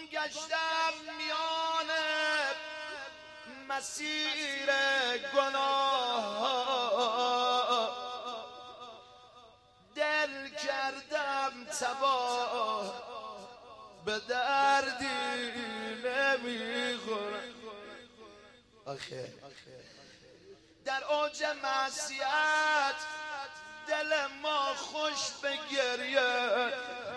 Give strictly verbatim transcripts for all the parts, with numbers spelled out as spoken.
گشتم میان مسیر گناه، دل کردم تباه به دردی نمیخوره. آخه در اوج معصیت دل ما خوش به گریه،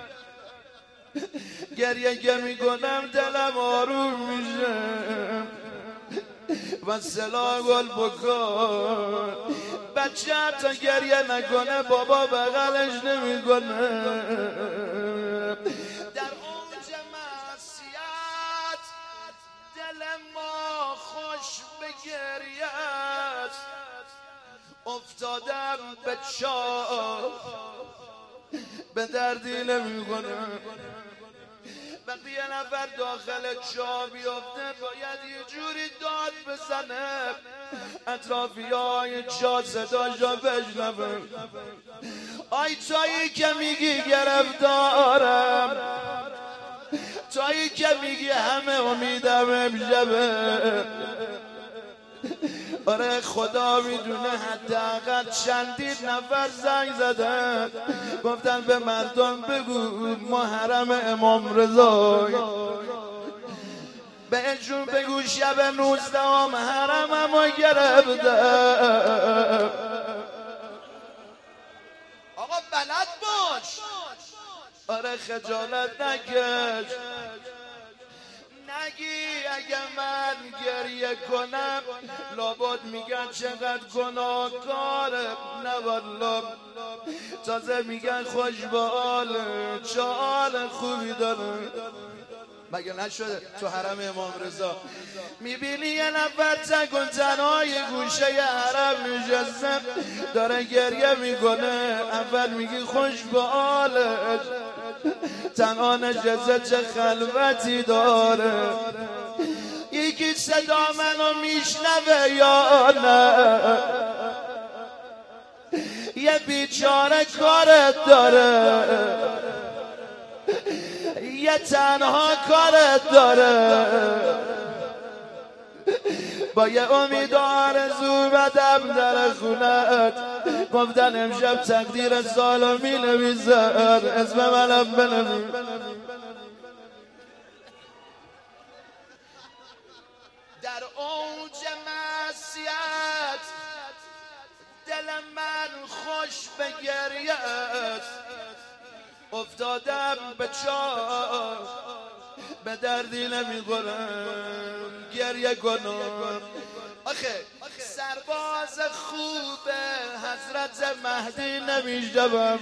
گریه که میکنم دلم آروم میشه و سلا گل بکن. بچه تا گریه نکنه بابا بغلش نمیکنه. در اوج معصیت دل ما خوش به گریه، افتادم به چاه به دردی نمیکنه. وقتی یه نفر داخل چاه بیفته باید یه جوری داد بزنه اطرافی های چاه صداشو بشنوه. آی تویی که میگی گرفتارم، تویی که میگی همه امیدم امشبه، آره خدا میدونه حداقل چندین نفر زنگ زدن گفتن به مردم بگو ما حرم امام رضا، بهشون بگو شب نوزدهم حرممو گرفتم. آقا بلد باش، آره خجالت نکش، نگی اگه من گریه کنم لابد میگن چقدر گناهکاره. نه والله، تازه میگن خوش به حاله، چه حال خوبی داره. مگه نشده تو حرم امام رضا میبینی یه نفر تک و تنهای گوشه ی حرم نشسته داره گریه میکنه، اول میگی خوش به حالش، تنها نشسته چه خلوتی داره. یکی صدا منو میشنوه یا نه؟ یه بیچاره کارت داره، یه تنها کارت داره، با یه امید و آرزو بدم در خونت گفتن امشب تقدیر سالو می نویسن، اسم منم بنویس. در اوج معصیت دل من خوش به گریه است، افتادم به چاه به دردی نمیخورم گریه کنم. آخه سرباز خوب حضرت مهدی نمیشدم،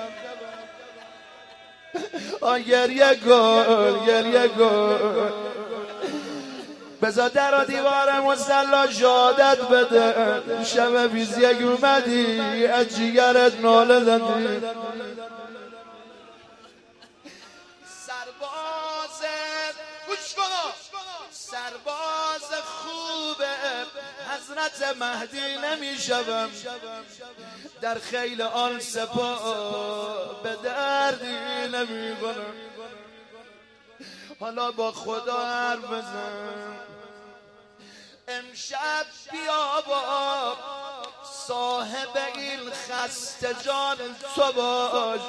آ گریه کن گریه کن، بذار در و دیوار مصلا شهادت بده، شب بیز یک اومدی از جیگرت ناله زدی. سرباز گوش کن، سرباز خوب حضرت مهدی نمیشوم، در خیل آن سپاه به دردی نمیکنم. حالا با خدا حرف بزن، امشب بیا با صاحب این خسته جان تو باش،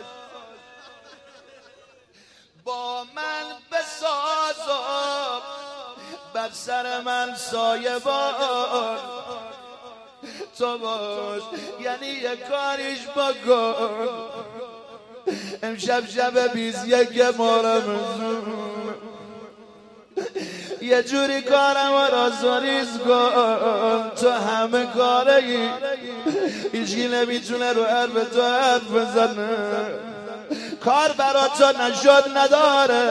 با من بساز بر سر من سایه بان تو باش، یعنی یه کاریش بکن امشب شب بیز یک مارم یه جوری کارم را زاریز کن، تو همه کاره ای ایشگی نمیتونه رو حرف تو حرف بزنه، کار برا تو نشد نداره،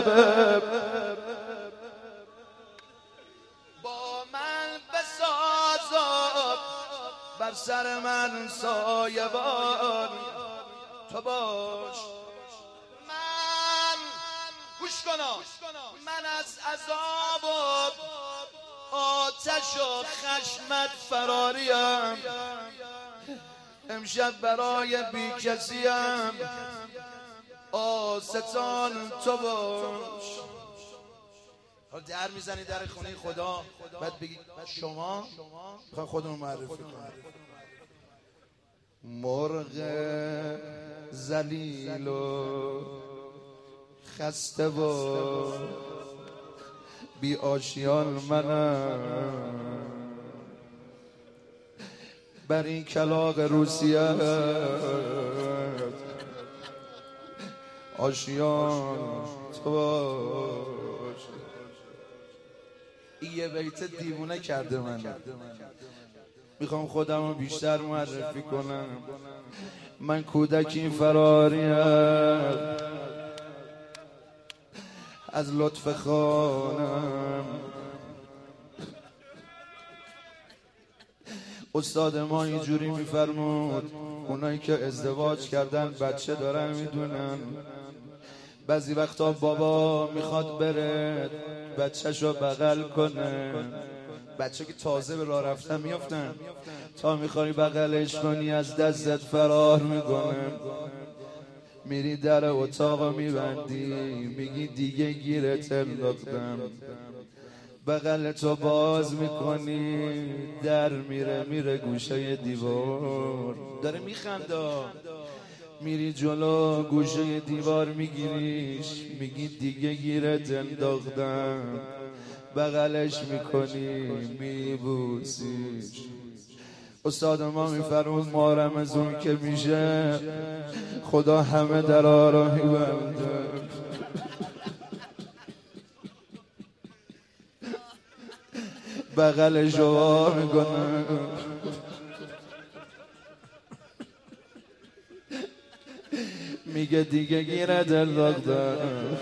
با من بساز بر سر من سایه بان تو باش. من گوش کنا، من از عذاب و آتش و خشمت فراریم، امشب برای بی کسیم آستان تو باش. حالا در میزنی در خونه خدا، بعد بگی شما میخوام خودمون معرفی کنم. مرغ ذلیل و خسته و بی آشیان منم، بر این کلاغ روسیه آشیان تو باش. این یه بیت دیوونه کرده من، میخوام خودم رو بیشتر معرفی کنم. من کودکی فراریم از لطف خانم، استاد ما اینجوری میفرمود اونایی که ازدواج کردن بچه دارن میدونن بعضی وقتا بابا میخواد بره بچه‌شو بغل کنه. بچه که تازه به راه رفتن میافتن، تا میخوای بغلش کنی از دستت فرار میکنه. میری در اتاق میبندی میگی دیگه گیرت انداختم، بغلتو باز میکنی در میره میره گوشه دیوار، داره میخنده. میری جلو گوشه دیوار میگیریش میگی دیگه گیرت انداختم، بغلش میکنی میبوسیش. استاد ما میفرمون ما رمضون که میشه خدا همه درا رو میبنده. بغلش رو میکنه میگه دیگه گیرت انداختم.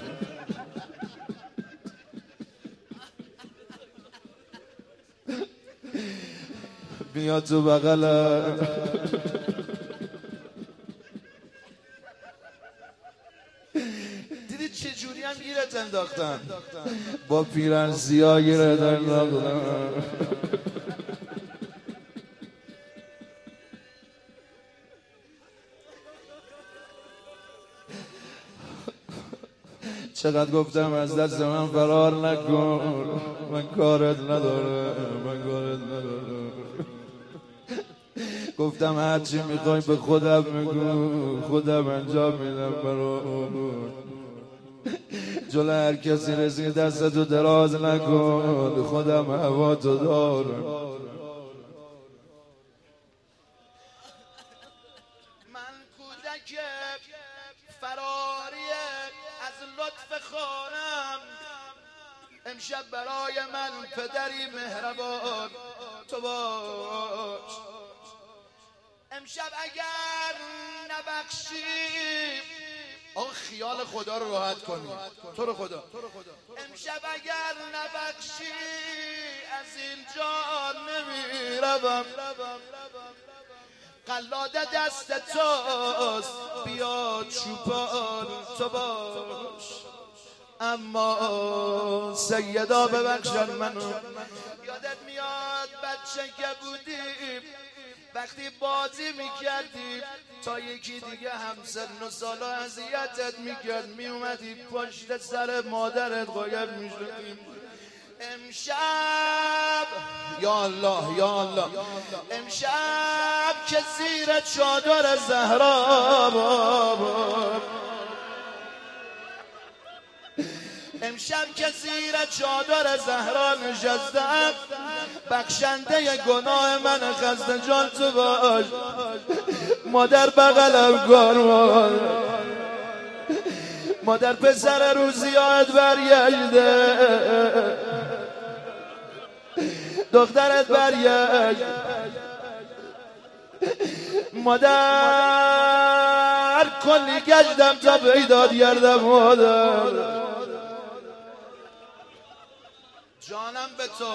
بیا تو بغلم دیدی چجوری هم گیرت انداختن؟ با پیرن سیاه گیرت انداختن. چقدر گفتم از دست من فرار نکن، من کارت ندارم، من کارت ندارم. گفتم هرچی میخوای به خودم بگو، خودم انجام میدم برات. جلو هر کسی رسید دستتو دراز نکن، خودم هوا تو دارم. من کودک فراری از لطف خانم، امشب برای من پدری مهربان تو باش. امشب اگر نبخشی آن خیال خدا رو راحت کنی، تو رو خدا. امشب اگر نبخشی از اینجا نمیروم، قلاده دست توست بیا چوپان تو باش. اما سیدا ببخشن منو، یادت میاد بچه که بودیم وقتی بازی میکردی تا یکی دیگه همسن و سالا اذیتت میکرد میومدی پشت سر مادرت قایم میشدیم. امشب یا الله یا الله امشب که زیر چادر زهرا بابا، امشب که زیر چادر زهرا نشستم، بخشنده گناه من خسته جان تو باش. مادر بغلم کن، مادر پسر روزیات برگشته، دخترت برگشت. مادر کلی گشتم تا پیدات گردم مادر، جانم به تو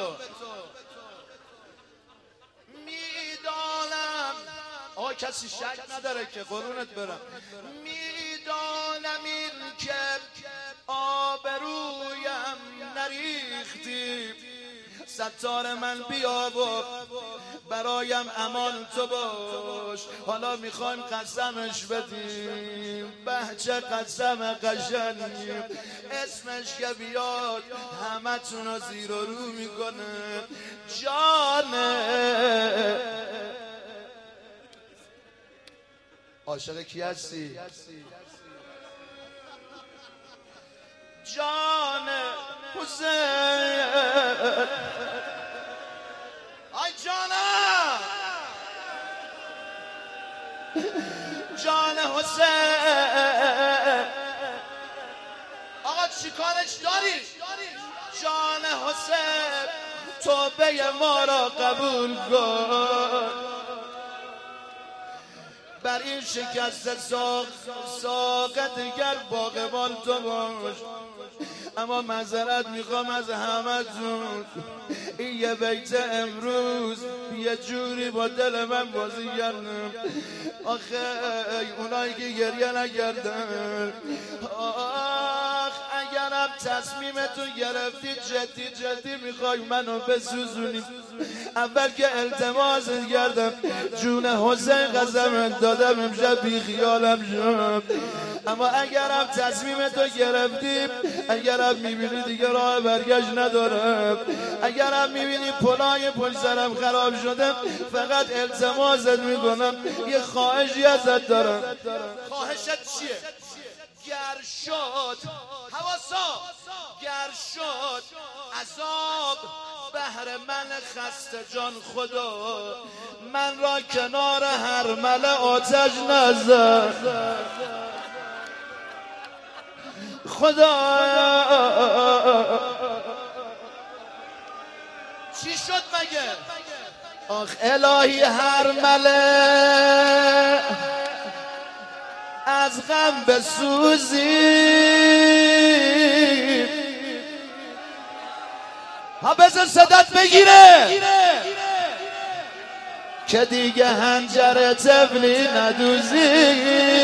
میدانم. آقا کسی شک نداره که قرونت برم. میدانم این که آبرویم نریختی، ستار من بیا و برایم امان تو باش. حالا میخوایم قسمش بدیم، بچه قسم قشنگیم، اسمش که بیاد همه تونو زیر و رو میکنه. جانه عاشق کی هستی؟ جان حسین، آی جانم، جان حسین. آقا چیکارش داری؟ جان حسین توبه ما را قبول کن. بر این شکست ساق ساق دیگر باغبان تو باش. اما معذرت میخوام از همه تون، این یه بیت امروز یه جوری با دل من بازی کردم. آخه اونایی که گریه نکردن، آخ اگرم تصمیمتون گرفتی جدی جدی میخوای منو بسوزونی، اول که التماس کردم جون حسین قسمت دادم امشب بی خیالم شد. اما اگرم تصمیمتو گرفتی، اگرم میبینی دیگه راه برگشت ندارم، اگرم میبینی پلای پشت سرم خراب شده، فقط التماست میکنم یه خواهشی ازت دارم. خواهشت چیه؟ گر شد حواسا، گر شد عذاب بهر من خسته جان خدا، من را کنار هر مل آتش نزد خدا. چی شد مگه؟ آخ الهی هر مله از غم بسوزی، ها بزن صدت بگیره که دیگه هنجر تبلی ندوزی.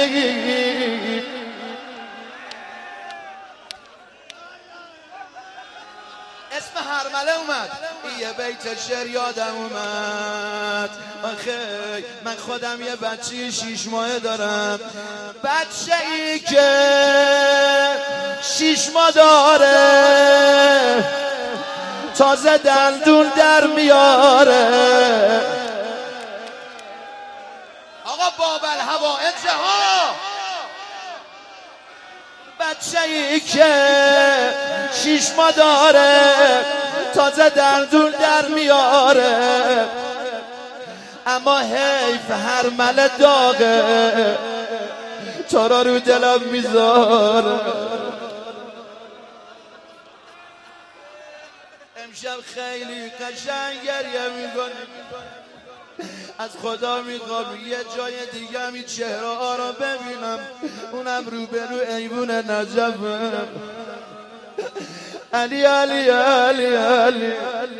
اسم هرمله اومد، یه بیت شعر یادم اومد. آخه من خودم یه بچه شیش ماه دارم، بچه ای که شیش ماه داره، تازه دندون در میاره. آقا بابل هوا انتها، بچه ای که شیش ماه داره، تازه دندون در میاره. اما حیف هر مل داغه تو را رو دلم میذاره. امشب خیلی قشنگ گریه میکنی، از خدا میخوام یه جای دیگه می چهره ها را ببینم، اونم روبرو ایوون نجفه. علی علی علی علی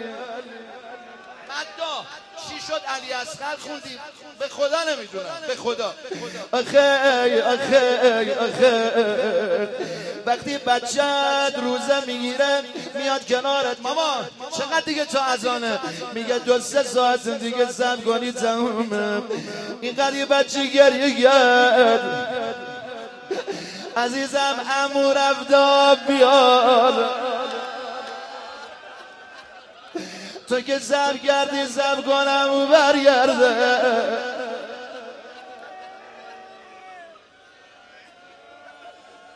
مدا چی شد؟ علی اصغر خوندیم؟ به خدا نمیدونم، به خدا. آخه آخه آخه وقتی بچت روزه میگیره میاد کنارت، ماما چقدر دیگه تا اذانه؟ میگه دو سه ساعت دیگه صبر کنی تمومه. اینقدر یه بچه گریه کرد. عزیزم عمو رفت بیار، تو که صبر کردی صبر کنم و برگرده.